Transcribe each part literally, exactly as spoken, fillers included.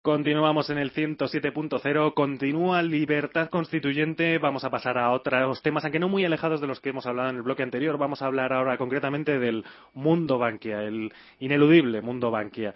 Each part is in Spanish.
Continuamos en el ciento siete punto cero, continúa Libertad Constituyente, vamos a pasar a otros temas, aunque no muy alejados de los que hemos hablado en el bloque anterior. Vamos a hablar ahora concretamente del mundo Bankia, el ineludible mundo Bankia.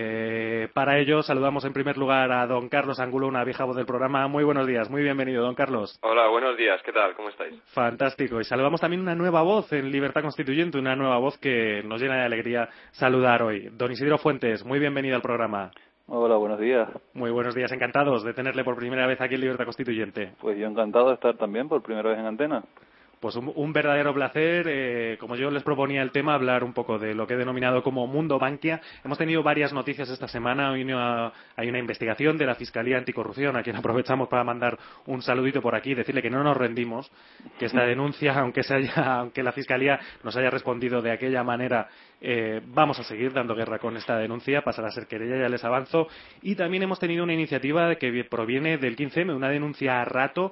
Eh, para ello saludamos en primer lugar a don Carlos Angulo, una vieja voz del programa. Muy buenos días, muy bienvenido, don Carlos. Hola, buenos días, ¿qué tal? ¿Cómo estáis? Fantástico, y saludamos también una nueva voz en Libertad Constituyente, una nueva voz que nos llena de alegría saludar hoy. Don Isidro Fuentes, muy bienvenido al programa. Hola, buenos días. Muy buenos días, encantados de tenerle por primera vez aquí en Libertad Constituyente. Pues yo encantado de estar también por primera vez en antena. Pues un, un verdadero placer, eh, como yo les proponía el tema, hablar un poco de lo que he denominado como Mundo Bankia. Hemos tenido varias noticias esta semana. Hay una, hay una investigación de la Fiscalía Anticorrupción, a quien aprovechamos para mandar un saludito por aquí y decirle que no nos rendimos, que esta denuncia, aunque, se haya, aunque la Fiscalía nos haya respondido de aquella manera, eh, vamos a seguir dando guerra con esta denuncia, pasará a ser querella, ya les avanzo. Y también hemos tenido una iniciativa que proviene del quince eme, una denuncia a rato.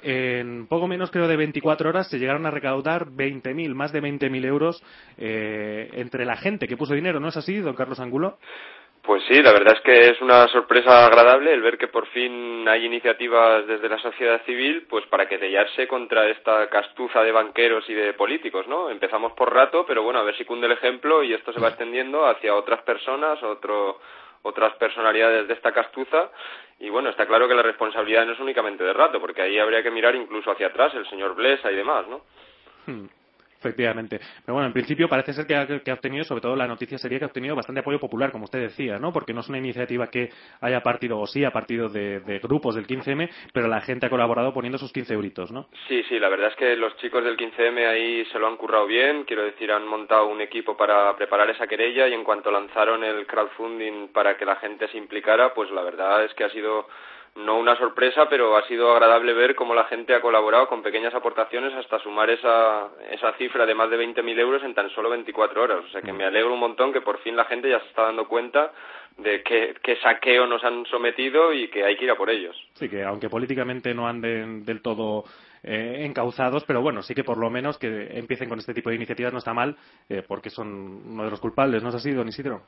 En poco menos, creo, de veinticuatro horas se llegaron a recaudar veinte mil, más de veinte mil euros eh, entre la gente que puso dinero, ¿no es así, don Carlos Angulo? Pues sí, la verdad es que es una sorpresa agradable el ver que por fin hay iniciativas desde la sociedad civil pues para querellarse contra esta castuza de banqueros y de políticos, ¿no? Empezamos por rato, pero bueno, a ver si cunde el ejemplo y esto se va extendiendo hacia otras personas, otro, otras personalidades de esta castuza. Y bueno, está claro que la responsabilidad no es únicamente de rato, porque ahí habría que mirar incluso hacia atrás, el señor Blesa y demás, ¿no? Hmm. Efectivamente. Pero bueno, en principio parece ser que ha, que ha obtenido, sobre todo la noticia sería que ha obtenido bastante apoyo popular, como usted decía, ¿no? Porque no es una iniciativa que haya partido, o sí ha partido de, de grupos del quince eme, pero la gente ha colaborado poniendo sus quince euritos, ¿no? Sí, sí, la verdad es que los chicos del quince eme ahí se lo han currado bien, quiero decir, han montado un equipo para preparar esa querella y en cuanto lanzaron el crowdfunding para que la gente se implicara, pues la verdad es que ha sido no una sorpresa, pero ha sido agradable ver cómo la gente ha colaborado con pequeñas aportaciones hasta sumar esa esa cifra de más de veinte mil euros en tan solo veinticuatro horas. O sea que me alegro un montón que por fin la gente ya se está dando cuenta de qué, qué saqueo nos han sometido y que hay que ir a por ellos. Sí, que aunque políticamente no anden del todo eh, encauzados, pero bueno, sí que por lo menos que empiecen con este tipo de iniciativas no está mal, eh, porque son uno de los culpables, ¿no es así, don Isidro?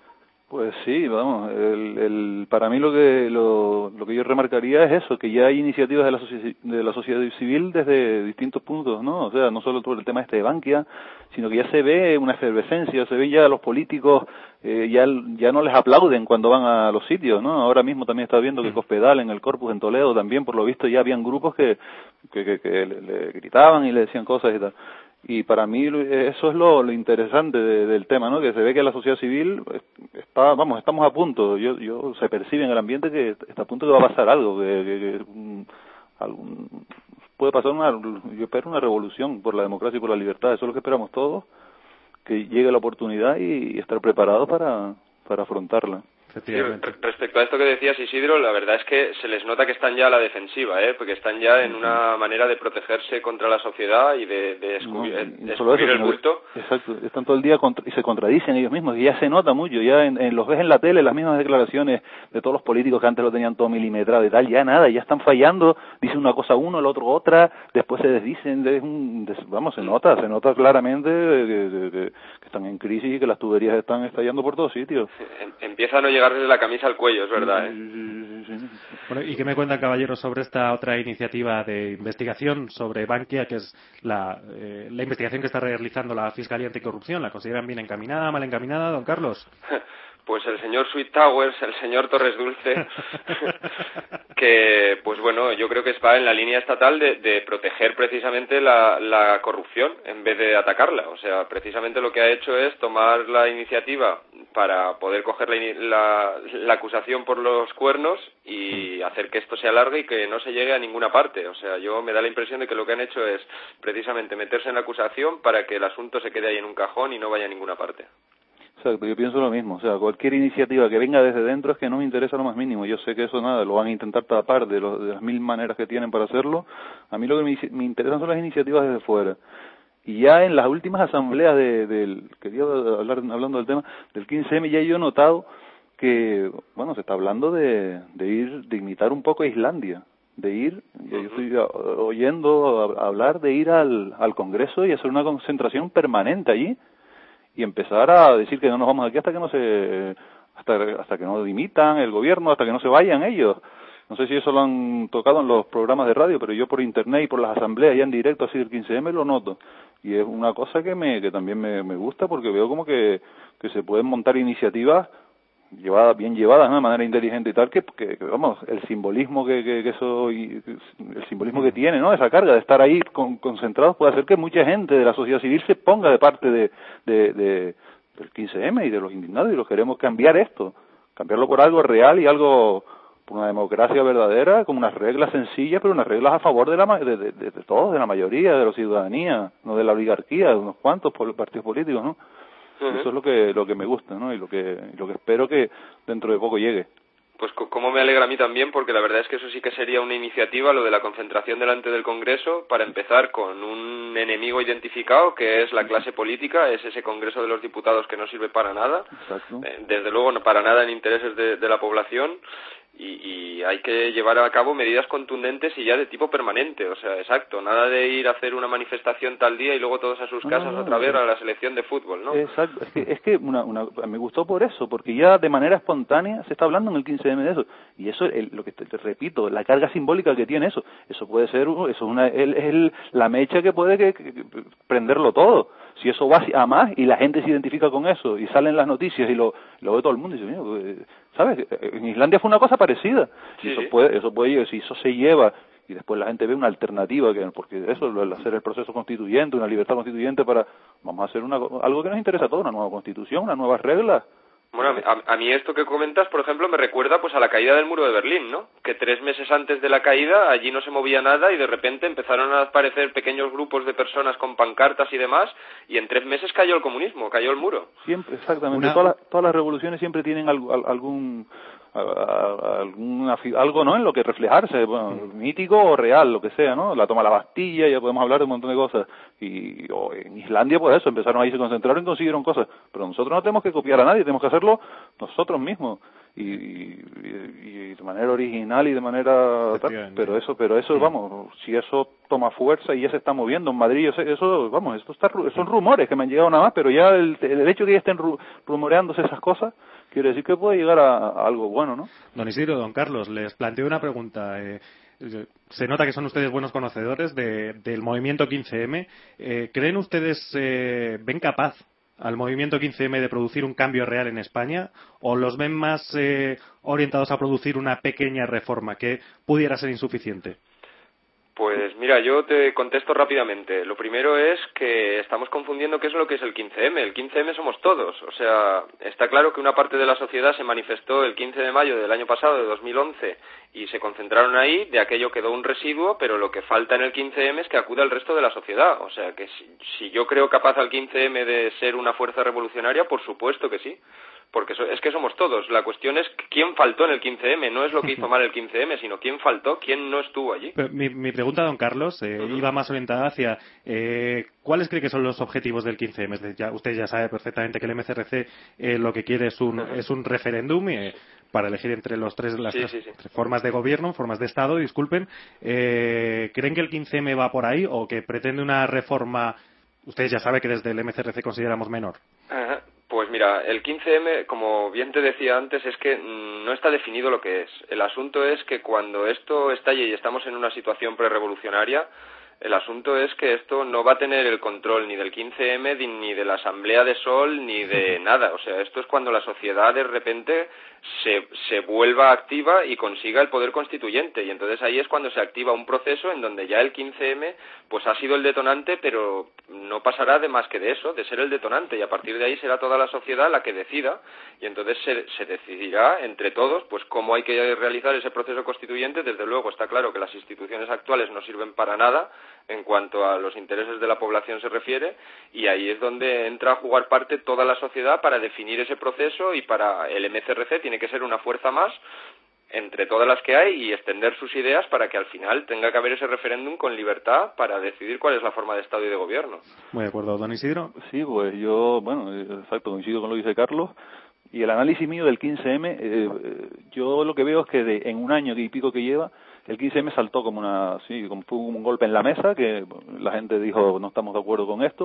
Pues sí, vamos, el, el, para mí lo que lo, lo que yo remarcaría es eso, que ya hay iniciativas de la, soci- de la sociedad civil desde distintos puntos, ¿no? O sea, no solo todo el tema este de Bankia, sino que ya se ve una efervescencia, se ve ya los políticos, eh, ya ya no les aplauden cuando van a los sitios, ¿no? Ahora mismo también está viendo que Cospedal en el Corpus en Toledo también, por lo visto, ya habían grupos que, que, que, que le, le gritaban y le decían cosas y tal. Y para mí eso es lo, lo interesante de, del tema, ¿no? Que se ve que la sociedad civil está, vamos, estamos a punto, yo, yo se percibe en el ambiente que está a punto de que va a pasar algo, que, que, que um, algún, puede pasar una, yo espero una revolución por la democracia y por la libertad, eso es lo que esperamos todos, que llegue la oportunidad y, y estar preparados para, para afrontarla. Sí, respecto a esto que decías, Isidro, la verdad es que se les nota que están ya a la defensiva, ¿eh? Porque están ya en una manera de protegerse contra la sociedad y de, de descubrir, no, de descubrir el bulto. Exacto, están todo el día contra, y se contradicen ellos mismos, y ya se nota mucho, ya en, en, los ves en la tele, las mismas declaraciones de todos los políticos que antes lo tenían todo milimetrado y tal, ya nada, ya están fallando, dicen una cosa uno, el otro otra, después se desdicen, es un, des, vamos, se nota, se nota claramente que, que, que, que están en crisis y que las tuberías están estallando por todos sitios. Empieza a no llegar desde la camisa al cuello, es verdad, ¿eh? Sí, sí, sí. Bueno, ¿y qué me cuentan, caballeros, sobre esta otra iniciativa de investigación sobre Bankia, que es la, eh, la investigación que está realizando la Fiscalía Anticorrupción? ¿La consideran bien encaminada, mal encaminada, don Carlos? Pues el señor Sweet Towers, el señor Torres Dulce, que, pues bueno, yo creo que va en la línea estatal de, de proteger precisamente la, la corrupción en vez de atacarla. O sea, precisamente lo que ha hecho es tomar la iniciativa para poder coger la, la, la acusación por los cuernos y hacer que esto se alargue y que no se llegue a ninguna parte. O sea, yo me da la impresión de que lo que han hecho es precisamente meterse en la acusación para que el asunto se quede ahí en un cajón y no vaya a ninguna parte. Exacto, yo pienso lo mismo, o sea, cualquier iniciativa que venga desde dentro es que no me interesa lo más mínimo, yo sé que eso nada, lo van a intentar tapar de, los, de las mil maneras que tienen para hacerlo, a mí lo que me, me interesan son las iniciativas desde fuera, y ya en las últimas asambleas de, del, quería hablar, hablando del tema, del quince eme, ya yo he notado que, bueno, se está hablando de, de ir, de imitar un poco a Islandia, de ir, yo estoy oyendo hablar de ir al, al Congreso y hacer una concentración permanente allí, y empezar a decir que no nos vamos aquí hasta que no se hasta, hasta que no dimitan el gobierno, hasta que no se vayan ellos. No sé si eso lo han tocado en los programas de radio, pero yo por internet y por las asambleas ya en directo así del quince eme lo noto. Y es una cosa que me que también me, me gusta porque veo como que, que se pueden montar iniciativas llevadas, bien llevadas, ¿no? De manera inteligente y tal, que, que, que vamos, el simbolismo que, que, que eso, y, el simbolismo que tiene, ¿no? Esa carga de estar ahí con, concentrados puede hacer que mucha gente de la sociedad civil se ponga de parte de, de, de del quince eme y de los indignados y los queremos cambiar esto, cambiarlo por algo real y algo, por una democracia verdadera, con unas reglas sencillas, pero unas reglas a favor de la de, de, de, de todos, de la mayoría, de la ciudadanía, no de la oligarquía, de unos cuantos partidos políticos, ¿no? Uh-huh. Eso es lo que lo que me gusta, ¿no? Y lo que lo que espero que dentro de poco llegue. Pues como me alegra a mí también, porque la verdad es que eso sí que sería una iniciativa, lo de la concentración delante del Congreso, para empezar con un enemigo identificado, que es la clase política, es ese Congreso de los Diputados que no sirve para nada, eh, desde luego no para nada en intereses de, de la población, y, y hay que llevar a cabo medidas contundentes y ya de tipo permanente, o sea, exacto, nada de ir a hacer una manifestación tal día y luego todos a sus casas no, no, otra vez a la selección de fútbol, ¿no? Exacto, es que, es que una, una, me gustó por eso, porque ya de manera espontánea se está hablando en el quince eme de eso, y eso, el, lo que te, te repito, la carga simbólica que tiene eso, eso puede ser, eso es una, el, el, la mecha que puede que, que, que prenderlo todo. Si eso va a más y la gente se identifica con eso y salen las noticias y lo, lo ve todo el mundo y dice, mira, pues, ¿sabes? En Islandia fue una cosa parecida. Sí, y eso sí. puede, eso puede, si eso se lleva y después la gente ve una alternativa, que porque eso, el hacer el proceso constituyente, una libertad constituyente para, vamos a hacer una, algo que nos interesa a todos, una nueva constitución, unas nuevas reglas. Bueno, a, a mí esto que comentas, por ejemplo, me recuerda pues a la caída del muro de Berlín, ¿no? Que tres meses antes de la caída allí no se movía nada y de repente empezaron a aparecer pequeños grupos de personas con pancartas y demás y en tres meses cayó el comunismo, cayó el muro. Siempre, exactamente. Una... Todas, las, todas las revoluciones siempre tienen algo, algún... Alguna, algo, ¿no? En lo que reflejarse, bueno, mm. mítico o real, lo que sea, ¿no? La toma de la Bastilla, ya podemos hablar de un montón de cosas. Y o en Islandia, pues eso, empezaron ahí, se concentraron y consiguieron cosas. Pero nosotros no tenemos que copiar a nadie, tenemos que hacerlo nosotros mismos. Y, y, y de manera original y de manera tal, pero eso, pero eso, mm. vamos, si eso toma fuerza y ya se está moviendo en Madrid, eso, eso vamos, esto está, son rumores que me han llegado nada más, pero ya el, el hecho de que ya estén ru, rumoreándose esas cosas, quiere decir que puede llegar a, a algo bueno, ¿no? Don Isidro, don Carlos, les planteo una pregunta. Eh, se nota que son ustedes buenos conocedores de, del movimiento quince eme. Eh, ¿Creen ustedes, eh, ven capaz al movimiento quince eme de producir un cambio real en España o los ven más eh, orientados a producir una pequeña reforma que pudiera ser insuficiente? Pues mira, yo te contesto rápidamente. Lo primero es que estamos confundiendo qué es lo que es el quince eme. El quince eme somos todos. O sea, está claro que una parte de la sociedad se manifestó el quince de mayo del año pasado, de dos mil once, y se concentraron ahí, de aquello quedó un residuo, pero lo que falta en el quince eme es que acuda el resto de la sociedad. O sea, que si, si yo creo capaz al quince eme de ser una fuerza revolucionaria, por supuesto que sí. Porque es que somos todos. La cuestión es quién faltó en el quince eme. No es lo que hizo mal el quince eme, sino quién faltó, quién no estuvo allí. Pero mi, mi pregunta, don Carlos, eh, uh-huh. iba más orientada hacia eh, ¿cuáles cree que son los objetivos del quince eme? Ya, usted ya sabe perfectamente que el eme ce erre ce eh, lo que quiere es un, uh-huh. es un referéndum eh, para elegir entre los tres, las sí, tres sí, sí. Entre formas de gobierno, formas de Estado, disculpen. Eh, ¿Creen que el quince eme va por ahí o que pretende una reforma? Usted ya sabe que desde el eme ce erre ce consideramos menor. Uh-huh. Pues mira, el quince eme, como bien te decía antes, es que no está definido lo que es. El asunto es que cuando esto estalle y estamos en una situación prerevolucionaria, el asunto es que esto no va a tener el control ni del quince eme, ni de la Asamblea de Sol, ni de nada. O sea, esto es cuando la sociedad de repente se, se vuelva activa y consiga el poder constituyente. Y entonces ahí es cuando se activa un proceso en donde ya el quince eme pues ha sido el detonante, pero no pasará de más que de eso, de ser el detonante. Y a partir de ahí será toda la sociedad la que decida. Y entonces se, se decidirá entre todos pues cómo hay que realizar ese proceso constituyente. Desde luego está claro que las instituciones actuales no sirven para nada en cuanto a los intereses de la población se refiere, y ahí es donde entra a jugar parte toda la sociedad para definir ese proceso, y para el eme ce erre ce tiene que ser una fuerza más entre todas las que hay y extender sus ideas para que al final tenga que haber ese referéndum con libertad para decidir cuál es la forma de Estado y de gobierno. Muy de acuerdo, don Isidro. Sí, pues yo, bueno, exacto, coincido con lo que dice Carlos. Y el análisis mío del quince eme, eh, yo lo que veo es que de, en un año y pico que lleva, el quince eme saltó como una, sí, como fue un golpe en la mesa, que la gente dijo no estamos de acuerdo con esto,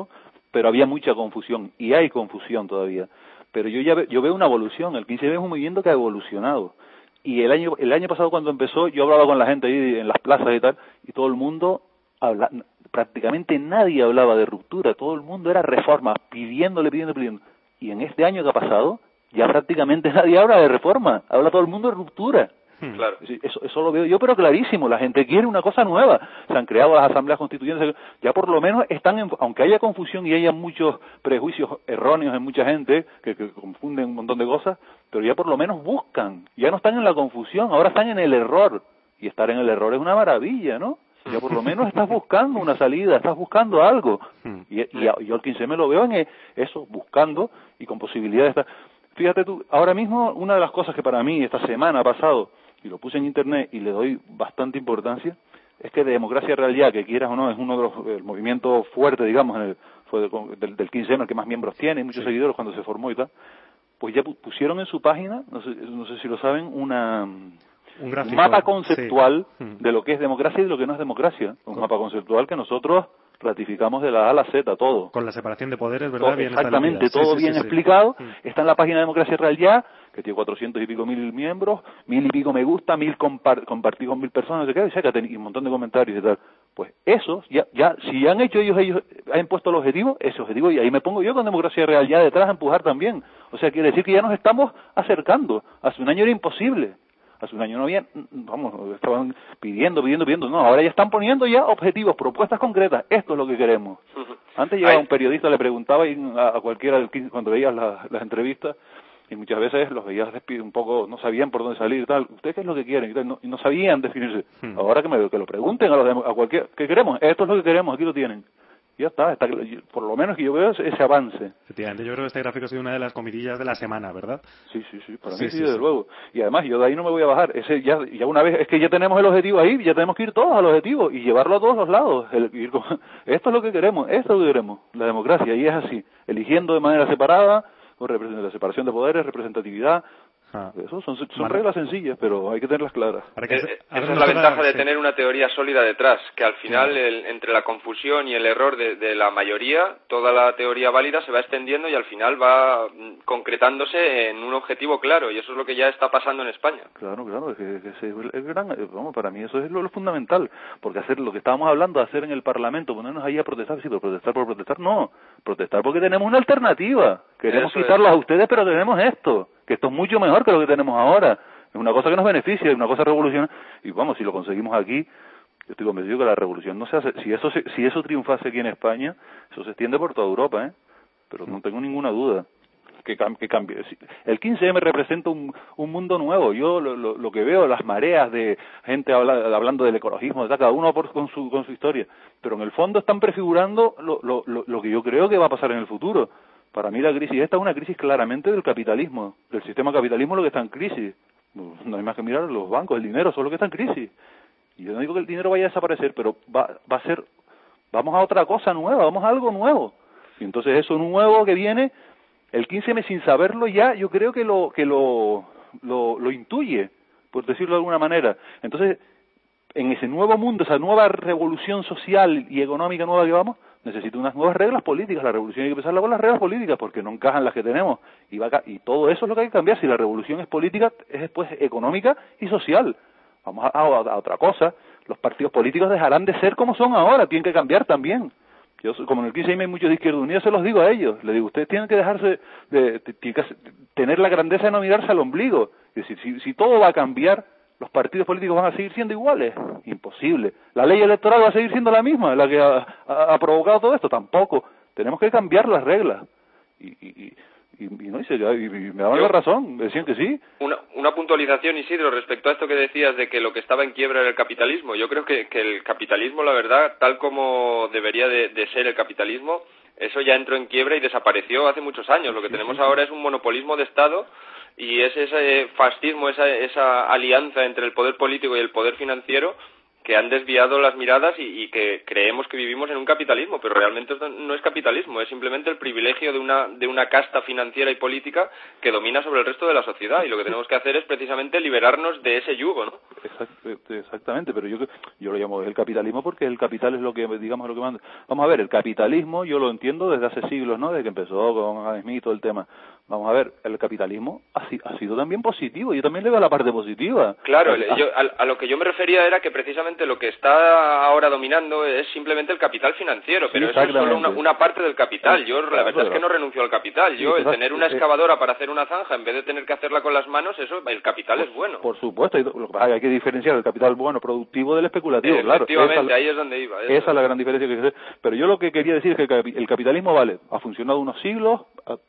pero había mucha confusión, y hay confusión todavía. Pero yo ya ve, yo veo una evolución, el quince eme es un movimiento que ha evolucionado. Y el año el año pasado cuando empezó, yo hablaba con la gente ahí en las plazas y tal, y todo el mundo, habla, prácticamente nadie hablaba de ruptura, todo el mundo era reforma, pidiéndole, pidiendo, pidiendo. Y en este año que ha pasado, ya prácticamente nadie habla de reforma, habla todo el mundo de ruptura. Claro. Eso, eso lo veo yo, pero clarísimo, la gente quiere una cosa nueva. Se han creado las asambleas constituyentes, ya por lo menos están, en, aunque haya confusión y haya muchos prejuicios erróneos en mucha gente, que, que confunden un montón de cosas, pero ya por lo menos buscan, ya no están en la confusión, ahora están en el error, y estar en el error es una maravilla, ¿no? Ya por lo menos estás buscando una salida, estás buscando algo, y, y yo al quince eme lo veo en eso, buscando y con posibilidad de estar. Fíjate tú, ahora mismo una de las cosas que para mí esta semana ha pasado, y lo puse en internet y le doy bastante importancia, es que de Democracia Real Ya, que quieras o no, es uno de los el movimiento fuerte, digamos, en el, fue de, del, del quince eme, el que más miembros tiene, y muchos sí. seguidores cuando se formó y tal, pues ya pusieron en su página, no sé, no sé si lo saben, una un, gráfico, un mapa conceptual sí. de lo que es democracia y de lo que no es democracia. Un ¿Cómo? mapa conceptual que nosotros ratificamos de la A a la Z, todo. Con la separación de poderes, ¿verdad? Todo, bien exactamente, todo sí, bien sí, sí, explicado. Sí. Está en la página de Democracia Real Ya, que tiene cuatrocientos y pico mil miembros, mil y pico me gusta, mil compar compartidos con mil personas, no sé qué, y un montón de comentarios y tal. Pues esos, ya, ya, si han hecho ellos, ellos han puesto el objetivo, ese objetivo, y ahí me pongo yo con Democracia Real Ya detrás a empujar también. O sea, quiere decir que ya nos estamos acercando. Hace un año era imposible. Hace un año no había, vamos, estaban pidiendo, pidiendo, pidiendo. No, ahora ya están poniendo ya objetivos, propuestas concretas. Esto es lo que queremos. Antes llegaba un periodista, le preguntaba a cualquiera, cuando veías las, las entrevistas, y muchas veces los veías un poco, no sabían por dónde salir y tal. ¿Ustedes qué es lo que quieren? Y, tal, no, y no sabían definirse. Hmm. Ahora que, me, que lo pregunten a los demás, a cualquier, ¿qué queremos? Esto es lo que queremos, aquí lo tienen. Y ya está, está, por lo menos que yo veo ese avance. Efectivamente, yo creo que este gráfico ha sido una de las comidillas de la semana, ¿verdad? Sí, sí, sí, para sí, mí sí, sí desde sí. luego. Y además, yo de ahí no me voy a bajar. Ese ya, ya una vez, es que ya tenemos el objetivo ahí, ya tenemos que ir todos al objetivo y llevarlo a todos los lados. El, ir con, esto es lo que queremos, esto es lo que queremos, la democracia, y es así, eligiendo de manera separada, con la separación de poderes, representatividad. Ah. Eso son, son vale. reglas sencillas, pero hay que tenerlas claras. Que, eh, esa es la ventaja de sí. tener una teoría sólida detrás, que al final, sí. el, entre la confusión y el error de, de la mayoría, toda la teoría válida se va extendiendo y al final va concretándose en un objetivo claro, y eso es lo que ya está pasando en España. Claro, claro, es que, que es, es gran, vamos, para mí eso es lo, lo fundamental, porque hacer lo que estábamos hablando, hacer en el Parlamento, ponernos ahí a protestar, sí, pero protestar por protestar, no, protestar porque tenemos una alternativa, queremos eso quitarlos es. a ustedes, pero tenemos esto, que esto es mucho mejor que lo que tenemos ahora. Es una cosa que nos beneficia, es una cosa revolucionaria. Y vamos, si lo conseguimos aquí, yo estoy convencido que la revolución no se hace. Si eso se, si eso triunfase aquí en España, eso se extiende por toda Europa, ¿eh? Pero no tengo ninguna duda que, que cambie. El quince eme representa un, un mundo nuevo. Yo lo, lo, lo que veo, las mareas de gente habla, hablando del ecologismo, cada uno por, con su con su historia. Pero en el fondo están prefigurando lo, lo, lo, lo que yo creo que va a pasar en el futuro. Para mí la crisis esta es una crisis claramente del capitalismo, del sistema capitalismo lo que está en crisis. No hay más que mirar los bancos, el dinero, eso es lo que está en crisis. Y yo no digo que el dinero vaya a desaparecer, pero va, va a ser, vamos a otra cosa nueva, vamos a algo nuevo. Y entonces eso nuevo que viene, el quince eme sin saberlo ya, yo creo que lo que lo, lo, lo intuye, por decirlo de alguna manera. Entonces, en ese nuevo mundo, esa nueva revolución social y económica nueva que vamos, necesita unas nuevas reglas políticas. La revolución hay que empezarla con las reglas políticas porque no encajan las que tenemos y, va a, y todo eso es lo que hay que cambiar. Si la revolución es política, es después económica y social. Vamos a, a, a otra cosa. Los partidos políticos dejarán de ser como son ahora, tienen que cambiar también. Yo, como en el quince eme hay muchos de Izquierda Unida, se los digo a ellos. Les digo, ustedes tienen que dejarse de, de, tienen que tener la grandeza de no mirarse al ombligo. Es decir, si, si todo va a cambiar, los partidos políticos van a seguir siendo iguales. Imposible. La ley electoral va a seguir siendo la misma, la que ha, ha, ha provocado todo esto. Tampoco. Tenemos que cambiar las reglas. Y, y, y, y, no, y, se, y, y me daban la razón. Decían que sí. Una, una puntualización, Isidro, respecto a esto que decías de que lo que estaba en quiebra era el capitalismo. Yo creo que, que el capitalismo, la verdad, tal como debería de, de ser el capitalismo, eso ya entró en quiebra y desapareció hace muchos años. Lo que tenemos ahora es un monopolismo de Estado. Y es ese fascismo, esa, esa alianza entre el poder político y el poder financiero que han desviado las miradas y, y que creemos que vivimos en un capitalismo, pero realmente esto no es capitalismo, es simplemente el privilegio de una de una casta financiera y política que domina sobre el resto de la sociedad, y lo que tenemos que hacer es precisamente liberarnos de ese yugo, ¿no? Exactamente, pero yo yo lo llamo el capitalismo porque el capital es lo que, digamos, lo que manda. Vamos a ver, el capitalismo yo lo entiendo desde hace siglos, ¿no? Desde que empezó con Adam Smith y todo el tema. Vamos a ver, el capitalismo ha, ha sido también positivo, yo también le veo la parte positiva. Claro, ah, yo, a, a lo que yo me refería era que precisamente lo que está ahora dominando es simplemente el capital financiero, sí, pero eso es solo una, una parte del capital. Yo la verdad es que no renuncio al capital. Yo sí, el tener una excavadora para hacer una zanja en vez de tener que hacerla con las manos, eso el capital por, es bueno. Por supuesto, hay que diferenciar el capital bueno productivo del especulativo, eh, claro. Efectivamente, esa, ahí es donde iba. Esa es la gran diferencia que hay que hacer. Pero yo lo que quería decir es que el capitalismo, vale, ha funcionado unos siglos,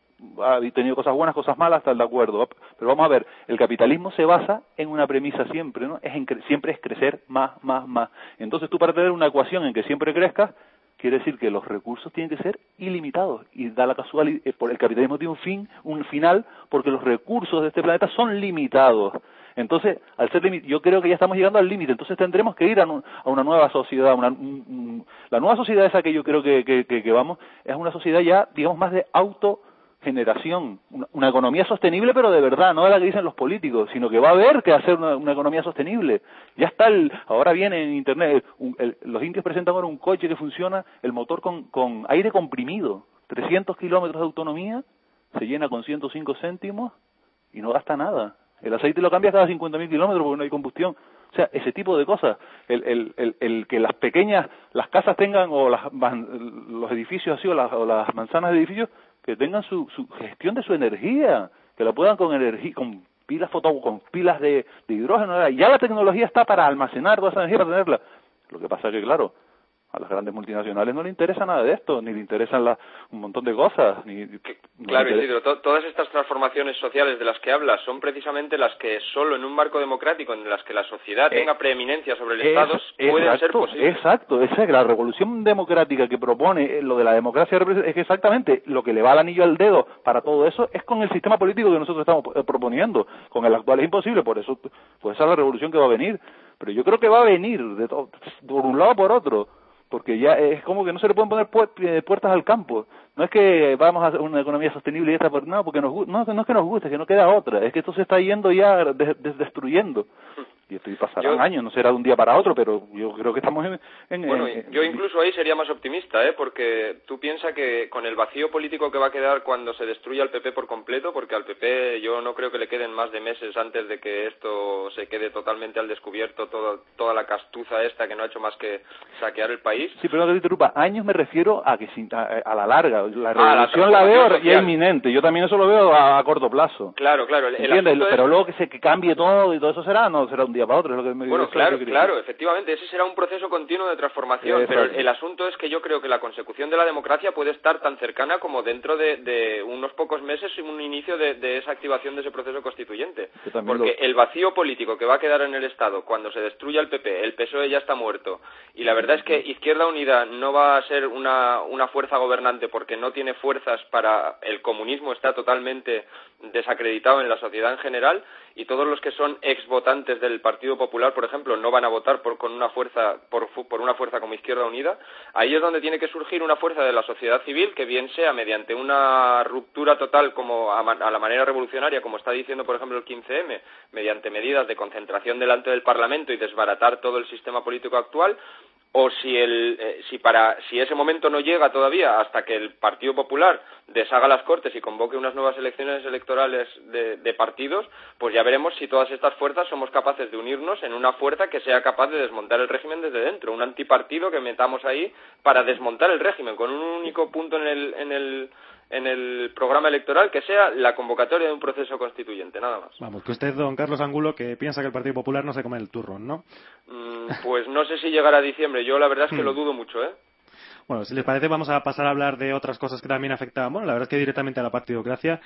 ha tenido cosas buenas, cosas malas, hasta el de acuerdo, pero vamos a ver, el capitalismo se basa en una premisa siempre, ¿no? Es en cre- siempre es crecer más, más, más. Entonces tú, para tener una ecuación en que siempre crezcas, quiere decir que los recursos tienen que ser ilimitados, y da la casualidad, el capitalismo tiene un fin, un final, porque los recursos de este planeta son limitados. Entonces, al ser limit, yo creo que ya estamos llegando al límite, entonces tendremos que ir a, un, a una nueva sociedad. Una, un, un, la nueva sociedad esa que yo creo que, que, que, que vamos, es una sociedad ya, digamos, más de auto generación, una, una economía sostenible, pero de verdad, no de la que dicen los políticos, sino que va a haber que hacer una, una economía sostenible. Ya está, el, ahora viene en internet, un, el, los indios presentan ahora un coche que funciona, el motor con, con aire comprimido, trescientos kilómetros de autonomía, se llena con ciento cinco céntimos y no gasta nada. El aceite lo cambia cada cincuenta mil kilómetros porque no hay combustión. O sea, ese tipo de cosas, el, el, el, el que las pequeñas, las casas tengan, o las, los edificios así, o las, o las manzanas de edificios, que tengan su, su gestión de su energía, que la puedan con energía, con pilas foto, con pilas de, de hidrógeno. Ya la tecnología está para almacenar toda esa energía, para tenerla. Lo que pasa es que, claro, a las grandes multinacionales no le interesa nada de esto, ni le interesan la, un montón de cosas. Ni, claro, Isidro, to, todas estas transformaciones sociales de las que hablas son precisamente las que solo en un marco democrático en las que la sociedad eh, tenga preeminencia sobre el es, Estado pueden exacto, ser posibles. Exacto, esa es la revolución democrática que propone lo de la democracia, es que exactamente lo que le va al anillo al dedo para todo eso es con el sistema político que nosotros estamos proponiendo. Con el actual es imposible, por eso pues esa es la revolución que va a venir. Pero yo creo que va a venir de todo, por un lado o por otro. Porque ya es como que no se le pueden poner puertas al campo. No es que vamos a hacer una economía sostenible y esta, no, porque nos, no, no es que nos guste, es que no queda otra. Es que esto se está yendo ya de, de, destruyendo. Y esto pasarán yo, años, no será de un día para otro, pero yo creo que estamos en... en bueno, en, yo incluso ahí sería más optimista, ¿eh? Porque tú piensas que con el vacío político que va a quedar cuando se destruya el P P por completo, porque al P P yo no creo que le queden más de meses antes de que esto se quede totalmente al descubierto, todo, toda la castuza esta que no ha hecho más que saquear el país. Sí, pero no que te interrumpa, años me refiero a que a, a la larga, la revolución ah, la, la veo ya inminente, yo también eso lo veo a, a corto plazo. Claro, claro. El, ¿entiendes? el pero es... luego que se que cambie todo y todo eso será, no será un día para otro, es lo que me Bueno, claro, claro, efectivamente, ese será un proceso continuo de transformación, pero el, el asunto es que yo creo que la consecución de la democracia puede estar tan cercana como dentro de, de unos pocos meses un inicio de, de esa activación de ese proceso constituyente, porque lo... el vacío político que va a quedar en el Estado cuando se destruya el P P, el P S O E ya está muerto, y la verdad es que Izquierda Unida no va a ser una, una fuerza gobernante porque no tiene fuerzas para... el comunismo está totalmente desacreditado en la sociedad en general, y todos los que son exvotantes del Partido Popular, por ejemplo, no van a votar por con una fuerza por, por una fuerza como Izquierda Unida. Ahí es donde tiene que surgir una fuerza de la sociedad civil que bien sea mediante una ruptura total como a, a la manera revolucionaria, como está diciendo por ejemplo el quince eme, mediante medidas de concentración delante del Parlamento y desbaratar todo el sistema político actual, o si el eh, si para si ese momento no llega todavía hasta que el Partido Popular deshaga las Cortes y convoque unas nuevas elecciones electorales de, de partidos, pues ya veremos si todas estas fuerzas somos capaces de unirnos en una fuerza que sea capaz de desmontar el régimen desde dentro, un antipartido que metamos ahí para desmontar el régimen con un único punto en el en el en el programa electoral que sea la convocatoria de un proceso constituyente, nada más. Vamos, que usted, don Carlos Angulo, que piensa que el Partido Popular no se come el turrón, ¿no? Mm, pues no sé si llegará a diciembre, yo la verdad es que lo dudo mucho, ¿eh? Bueno, si les parece vamos a pasar a hablar de otras cosas que también afectan, bueno, la verdad es que directamente a la partidocracia.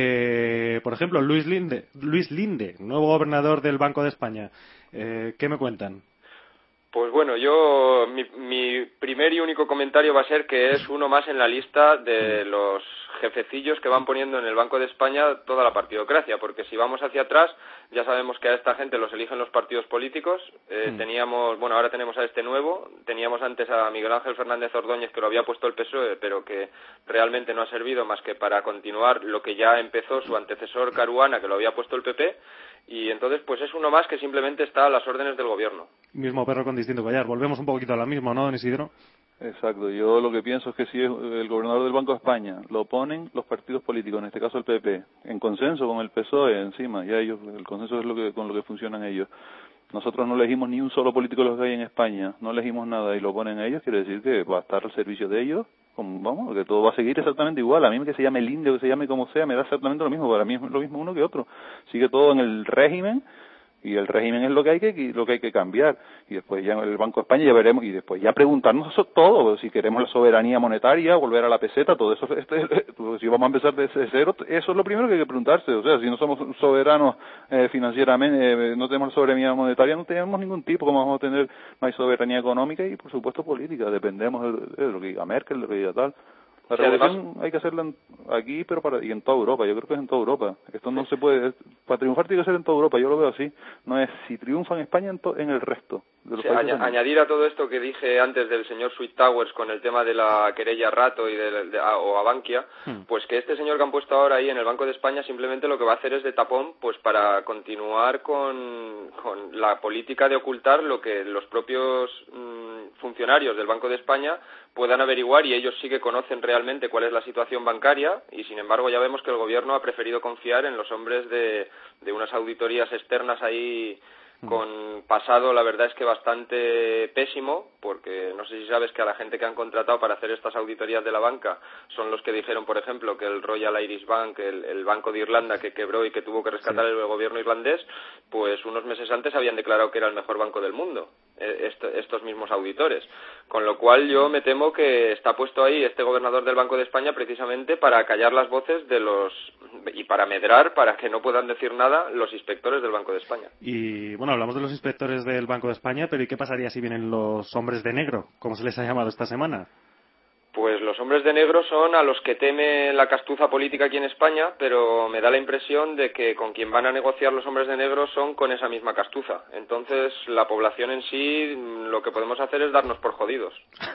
Eh, por ejemplo, Luis Linde, Luis Linde, nuevo gobernador del Banco de España. Eh, ¿Qué me cuentan? Pues bueno, yo mi, mi primer y único comentario va a ser que es uno más en la lista de los jefecillos que van poniendo en el Banco de España toda la partidocracia, porque si vamos hacia atrás ya sabemos que a esta gente los eligen los partidos políticos. Eh, mm. Teníamos, bueno, ahora tenemos a este nuevo, teníamos antes a Miguel Ángel Fernández Ordóñez, que lo había puesto el P S O E, pero que realmente no ha servido más que para continuar lo que ya empezó su antecesor Caruana, que lo había puesto el P P. Y entonces pues es uno más que simplemente está a las órdenes del gobierno. Mismo perro con distinto collar. Volvemos un poquito a lo mismo, ¿no, don Isidro? Exacto. Yo lo que pienso es que si es el gobernador del Banco de España lo ponen los partidos políticos, en este caso el P P, en consenso con el P S O E encima, ya ellos, el consenso es lo que con lo que funcionan ellos. Nosotros no elegimos ni un solo político de los que hay en España, no elegimos nada y lo ponen ellos, quiere decir que va a estar al servicio de ellos, como, vamos, que todo va a seguir exactamente igual. A mí que se llame el indio, que se llame como sea, me da exactamente lo mismo, para mí es lo mismo uno que otro. Sigue todo en el régimen, y el régimen es lo que hay que lo que hay que cambiar, y después ya en el Banco de España ya veremos, y después ya preguntarnos eso todo, si queremos la soberanía monetaria, volver a la peseta, todo eso, este, si vamos a empezar desde cero, eso es lo primero que hay que preguntarse. O sea, si no somos soberanos eh, financieramente, eh, no tenemos soberanía monetaria, no tenemos ningún tipo, como vamos a tener, no hay soberanía económica y por supuesto política, dependemos de, de lo que diga Merkel, de lo que diga tal. La sí, revolución además, hay que hacerla en, aquí, pero para y en toda Europa. Yo creo que es en toda Europa. Esto no se puede... Es, para triunfar tiene que ser en toda Europa. Yo lo veo así. No es si triunfa en España, en, to, en el resto de los sí, países. Añ- añadir a todo esto que dije antes del señor Sweet Towers con el tema de la querella Rato y de, de, a, o a Bankia, hmm. pues que este señor que han puesto ahora ahí en el Banco de España simplemente lo que va a hacer es de tapón pues para continuar con, con la política de ocultar lo que los propios mmm, funcionarios del Banco de España puedan averiguar, y ellos sí que conocen realmente cuál es la situación bancaria, y sin embargo ya vemos que el gobierno ha preferido confiar en los hombres de, de unas auditorías externas ahí con pasado, la verdad es que bastante pésimo, porque no sé si sabes que a la gente que han contratado para hacer estas auditorías de la banca son los que dijeron, por ejemplo, que el Royal Irish Bank, el, el Banco de Irlanda que quebró y que tuvo que rescatar sí. el gobierno irlandés, pues unos meses antes habían declarado que era el mejor banco del mundo, estos mismos auditores. Con lo cual yo me temo que está puesto ahí este gobernador del Banco de España precisamente para callar las voces de los y para medrar, para que no puedan decir nada los inspectores del Banco de España. Y bueno, hablamos de los inspectores del Banco de España, pero ¿y qué pasaría si vienen los hombres de negro, como se les ha llamado esta semana? Pues los hombres de negro son a los que teme la castuza política aquí en España, pero me da la impresión de que con quien van a negociar los hombres de negro son con esa misma castuza. Entonces, la población en sí, lo que podemos hacer es darnos por jodidos.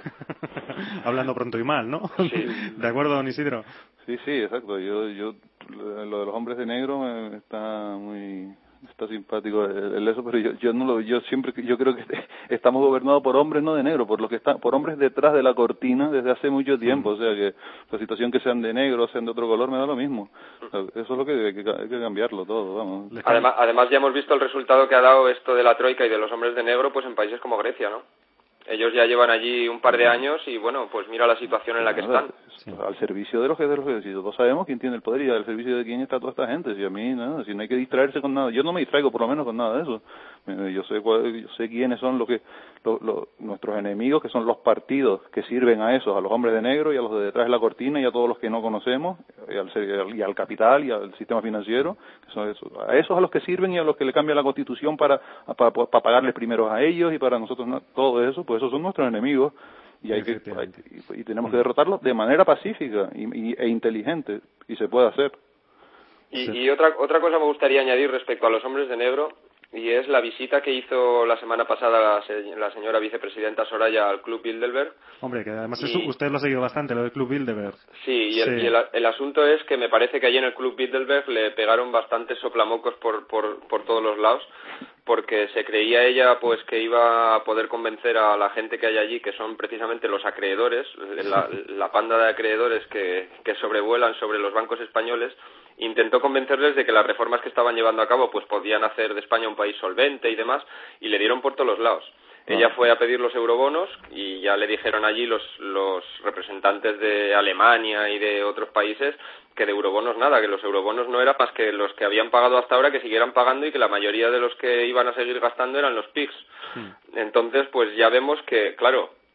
Hablando pronto y mal, ¿no? Sí. ¿De acuerdo, don Isidro? Sí, sí, exacto. Yo, yo, lo de los hombres de negro me está muy... Está simpático el, el eso, pero yo, yo no lo, yo siempre, yo creo que estamos gobernados por hombres no de negro, por lo que están, por hombres detrás de la cortina desde hace mucho tiempo. O sea que la situación que sean de negro, sean de otro color, me da lo mismo. O sea, eso es lo que hay que, hay que cambiarlo todo, vamos. Además, además ya hemos visto el resultado que ha dado esto de la troika y de los hombres de negro, pues en países como Grecia, ¿no? Ellos ya llevan allí un par de años y, bueno, pues mira la situación en la que están. Sí. Al servicio de los que de los que si todos sabemos quién tiene el poder y al servicio de quién está toda esta gente. Si a mí, nada, si no hay que distraerse con nada. Yo no me distraigo, por lo menos, con nada de eso. Yo sé cuál, yo sé quiénes son los que los, los, nuestros enemigos, que son los partidos que sirven a esos, a los hombres de negro y a los de detrás de la cortina y a todos los que no conocemos, y al, y al capital y al sistema financiero. Que son esos, a esos a los que sirven y a los que le cambian la constitución para, para, para pagarles primero a ellos y para nosotros, no, todo eso, pues esos son nuestros enemigos. Y hay que y, y tenemos que derrotarlos de manera pacífica y, y, e inteligente, y se puede hacer. Y, sí. y otra otra cosa me gustaría añadir respecto a los hombres de negro, y es la visita que hizo la semana pasada la, se, la señora vicepresidenta Soraya al Club Bilderberg. Hombre, que además y, eso usted lo ha seguido bastante, lo del Club Bilderberg. Sí, y, el, sí. y el, el asunto es que me parece que allí en el Club Bilderberg le pegaron bastantes soplamocos por, por, por todos los lados, porque se creía ella pues que iba a poder convencer a la gente que hay allí, que son precisamente los acreedores, la, la panda de acreedores que, que sobrevuelan sobre los bancos españoles. Intentó convencerles de que las reformas que estaban llevando a cabo pues podían hacer de España un país solvente y demás, y le dieron por todos los lados. Ah. Ella fue a pedir los eurobonos y ya le dijeron allí los, los representantes de Alemania y de otros países que de eurobonos nada, que los eurobonos no eran más que los que habían pagado hasta ahora, que siguieran pagando, y que la mayoría de los que iban a seguir gastando eran los P I G S. Hmm. Entonces, pues ya vemos que, claro,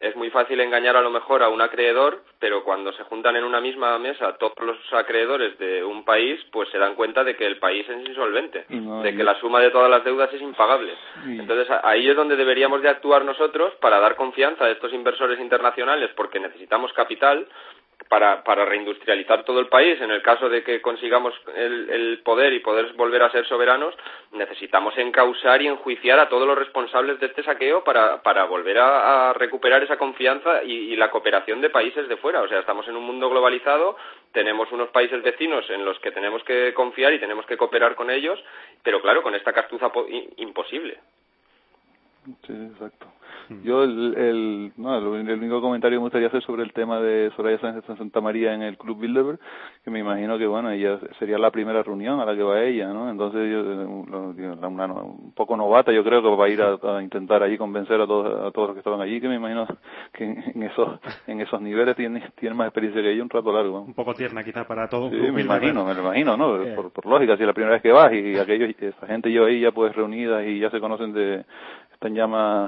es muy fácil engañar a lo mejor a un acreedor, pero cuando se juntan en una misma mesa todos los acreedores de un país, pues se dan cuenta de que el país es insolvente, no, de que yo... la suma de todas las deudas es impagable. Y... Entonces ahí es donde deberíamos de actuar nosotros para dar confianza a estos inversores internacionales, porque necesitamos capital para para reindustrializar todo el país. En el caso de que consigamos el, el poder y poder volver a ser soberanos, necesitamos encausar y enjuiciar a todos los responsables de este saqueo para para volver a, a recuperar esa confianza y, y la cooperación de países de fuera. O sea, estamos en un mundo globalizado, tenemos unos países vecinos en los que tenemos que confiar y tenemos que cooperar con ellos, pero claro, con esta cartuza po- imposible. Sí, exacto. Yo el, el, no, el, el único comentario que me gustaría hacer sobre el tema de Soraya Sáenz de Santa María en el Club Bilderberg, que me imagino que bueno, ella sería la primera reunión a la que va ella, ¿no? Entonces yo, una, una, un poco novata, yo creo que va a ir a, a intentar allí convencer a todos a todos los que estaban allí, que me imagino que en, en esos en esos niveles tienen tienen más experiencia que ella un rato largo, ¿no? Un poco tierna quizá para todo. Sí, me imagino, me lo imagino, ¿no? Yeah. Por, por lógica, si es la primera vez que vas y aquellos esa gente lleva ahí ya pues reunidas y ya se conocen de están ya más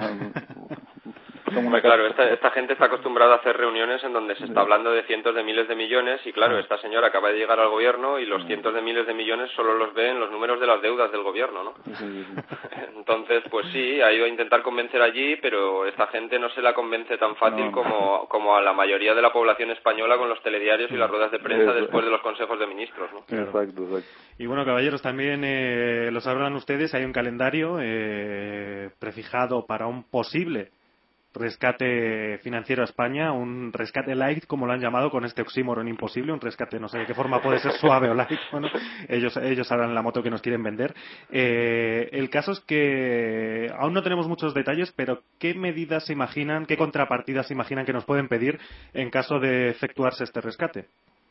Una claro, esta, esta gente está acostumbrada a hacer reuniones en donde se está hablando de cientos de miles de millones y claro, esta señora acaba de llegar al gobierno y los cientos de miles de millones solo los ve en los números de las deudas del gobierno, ¿no? Entonces, pues sí, ha ido a intentar convencer allí, pero esta gente no se la convence tan fácil no. como, como a la mayoría de la población española con los telediarios y las ruedas de prensa después de los consejos de ministros, ¿no? Exacto, exacto. Y bueno, caballeros, también eh, lo sabrán ustedes, hay un calendario eh, prefijado para un posible rescate financiero a España, un rescate light, como lo han llamado, con este oxímoron imposible, un rescate, no sé de qué forma puede ser suave o light, bueno, ellos ellos harán la moto que nos quieren vender. Eh, el caso es que aún no tenemos muchos detalles, pero ¿qué medidas se imaginan, qué contrapartidas se imaginan que nos pueden pedir en caso de efectuarse este rescate?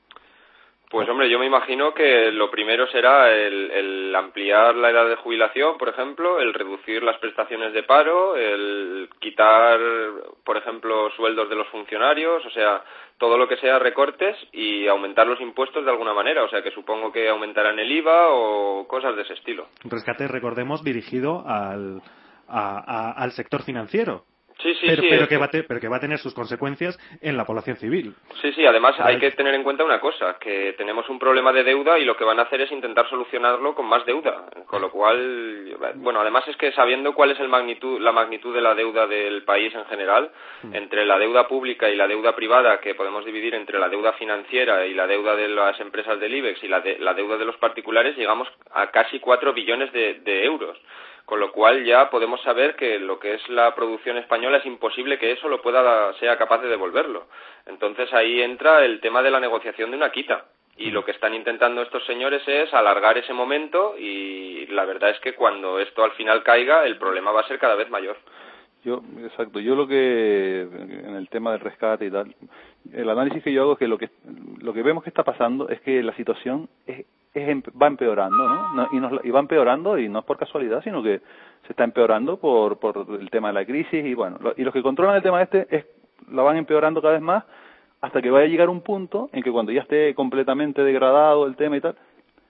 Pues hombre, yo me imagino que lo primero será el, el ampliar la edad de jubilación, por ejemplo, el reducir las prestaciones de paro, el quitar, por ejemplo, sueldos de los funcionarios, o sea, todo lo que sea recortes y aumentar los impuestos de alguna manera, o sea, que supongo que aumentarán el I V A o cosas de ese estilo. Rescate, recordemos, dirigido al, a, a, al sector financiero. Sí, sí, pero, sí. Pero que, va a te, pero que va a tener sus consecuencias en la población civil. Sí, sí, además hay que tener en cuenta una cosa, que tenemos un problema de deuda y lo que van a hacer es intentar solucionarlo con más deuda, con lo cual, bueno, además es que sabiendo cuál es el magnitud, la magnitud de la deuda del país en general, entre la deuda pública y la deuda privada, que podemos dividir entre la deuda financiera y la deuda de las empresas del IBEX y la, de, la deuda de los particulares, llegamos a casi cuatro billones de, de euros. Con lo cual ya podemos saber que lo que es la producción española es imposible que eso lo pueda sea capaz de devolverlo. Entonces ahí entra el tema de la negociación de una quita. Y lo que están intentando estos señores es alargar ese momento y la verdad es que cuando esto al final caiga el problema va a ser cada vez mayor. Yo, exacto, yo lo que, en el tema del rescate y tal, el análisis que yo hago es que lo que lo que vemos que está pasando es que la situación es, es va empeorando, ¿no? Y, nos, y va empeorando y no es por casualidad, sino que se está empeorando por por el tema de la crisis y bueno, lo, y los que controlan el tema este es la van empeorando cada vez más hasta que vaya a llegar un punto en que cuando ya esté completamente degradado el tema y tal,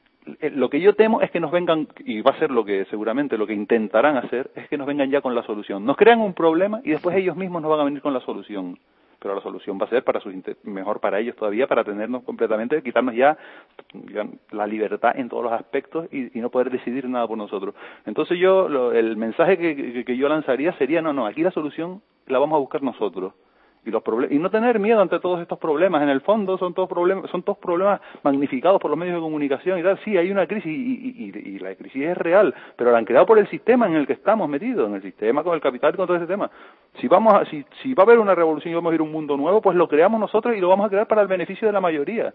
lo que yo temo es que nos vengan, y va a ser lo que seguramente lo que intentarán hacer, es que nos vengan ya con la solución. Nos crean un problema y después ellos mismos nos van a venir con la solución. Pero la solución va a ser para sus mejor para ellos todavía, para tenernos completamente, quitarnos ya, ya la libertad en todos los aspectos y, y no poder decidir nada por nosotros. Entonces yo, lo, el mensaje que, que, que yo lanzaría sería, no, no, aquí la solución la vamos a buscar nosotros. Y los problemas, y no tener miedo ante todos estos problemas. En el fondo son todos problemas, son todos problemas magnificados por los medios de comunicación y tal. Sí, hay una crisis y, y, y la crisis es real, pero la han creado por el sistema en el que estamos metidos, en el sistema con el capital y con todo ese tema. Si vamos a, si, si va a haber una revolución y vamos a ir a un mundo nuevo, pues lo creamos nosotros y lo vamos a crear para el beneficio de la mayoría.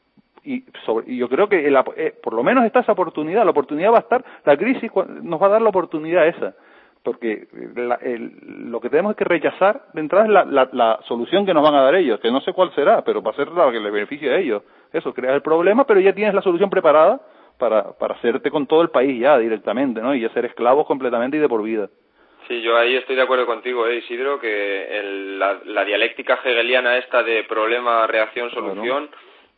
Y, sobre, y yo creo que el, eh, por lo menos está esa oportunidad. La oportunidad va a estar, la crisis nos va a dar la oportunidad esa. Porque la, el, lo que tenemos es que rechazar de entrada es la, la, la solución que nos van a dar ellos, que no sé cuál será, pero va a ser la que les beneficie a ellos. Eso, crear el problema, pero ya tienes la solución preparada para, para hacerte con todo el país ya directamente, ¿no? Y ya ser esclavos completamente y de por vida. Sí, yo ahí estoy de acuerdo contigo, ¿eh, Isidro? Que el, la, la dialéctica hegeliana esta de problema, reacción, solución... Claro.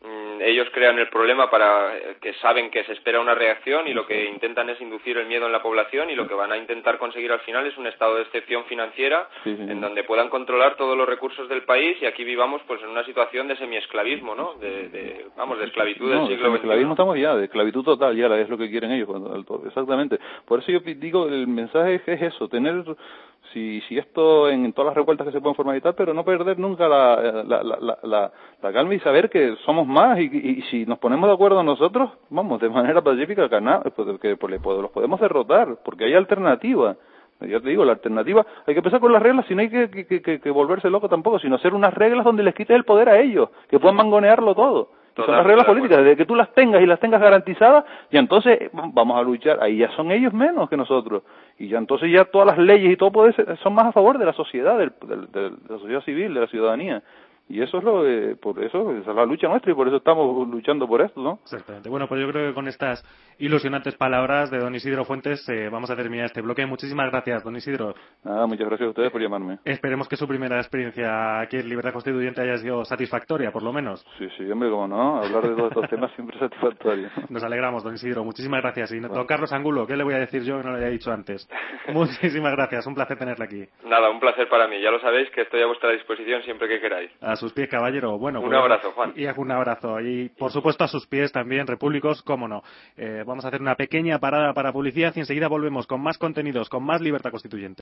ellos crean el problema para que saben que se espera una reacción y lo que intentan es inducir el miedo en la población y lo que van a intentar conseguir al final es un estado de excepción financiera sí, sí, en donde puedan controlar todos los recursos del país y aquí vivamos pues en una situación de semiesclavismo, ¿no? De, de vamos, de esclavitud del no, siglo veintiuno. Esclavismo estamos ya, de esclavitud total ya es lo que quieren ellos, exactamente. Por eso yo digo, el mensaje es eso, tener si si esto en, en todas las revueltas que se pueden formar y tal, pero no perder nunca la la, la, la, la, la calma y saber que somos más y, y, y si nos ponemos de acuerdo nosotros, vamos, de manera pacífica, pues, que pues, los podemos derrotar, porque hay alternativa. Ya te digo, la alternativa, hay que empezar con las reglas, si no hay que, que, que, que volverse loco tampoco, sino hacer unas reglas donde les quites el poder a ellos, que puedan mangonearlo todo. Total, son las reglas políticas, desde que tú las tengas y las tengas garantizadas, y entonces vamos a luchar, ahí ya son ellos menos que nosotros, y ya entonces ya todas las leyes y todo puede ser, son más a favor de la sociedad, del, del, de la sociedad civil, de la ciudadanía. Y eso es lo eh, por eso esa es la lucha nuestra y por eso estamos luchando por esto, ¿no? Exactamente. Bueno, pues yo creo que con estas ilusionantes palabras de don Isidro Fuentes eh, vamos a terminar este bloque. Muchísimas gracias, don Isidro. Nada, muchas gracias a ustedes por llamarme. Esperemos que su primera experiencia aquí en Libertad Constituyente haya sido satisfactoria, por lo menos. Sí, sí, hombre, como no, hablar de todos estos temas siempre es satisfactorio. Nos alegramos, don Isidro. Muchísimas gracias. Y bueno. Don Carlos Angulo, ¿qué le voy a decir yo que no le había dicho antes? Muchísimas gracias, un placer tenerle aquí. Nada, un placer para mí. Ya lo sabéis que estoy a vuestra disposición siempre que queráis. A sus pies, caballero. Bueno, un pues, abrazo, Juan. Y un abrazo. Y por supuesto a sus pies también, repúblicos, cómo no. Eh, vamos a hacer una pequeña parada para publicidad y enseguida volvemos con más contenidos, con más Libertad Constituyente.